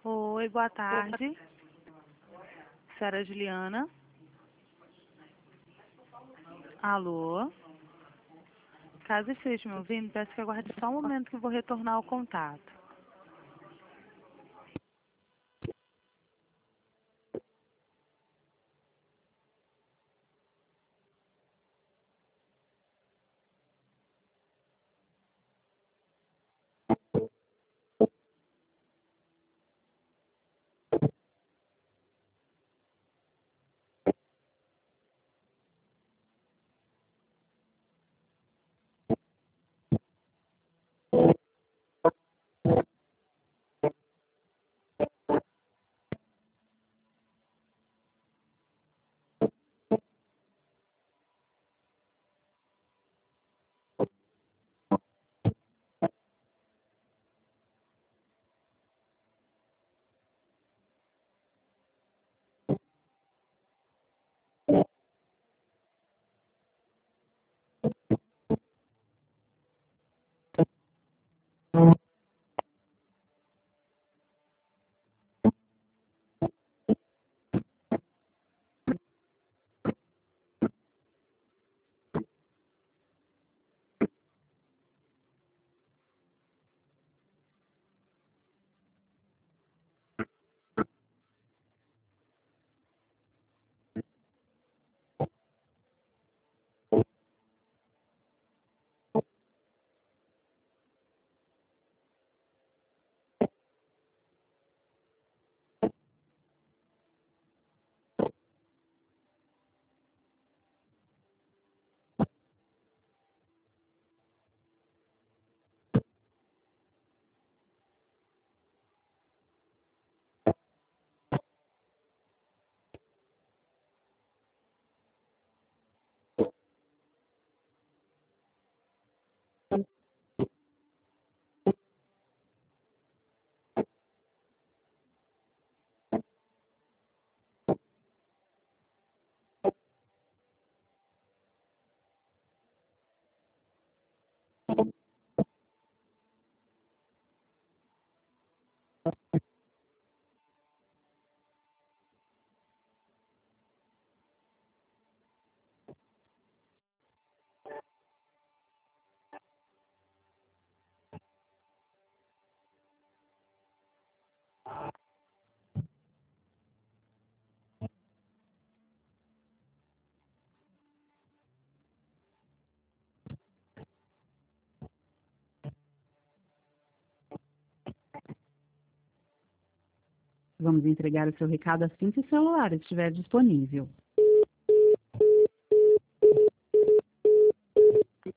Oi, boa tarde. Senhora Juliana. Alô? Caso esteja me ouvindo, peço que aguarde só um momento que eu vou retornar o contato. Vamos entregar o seu recado assim que o celular estiver disponível.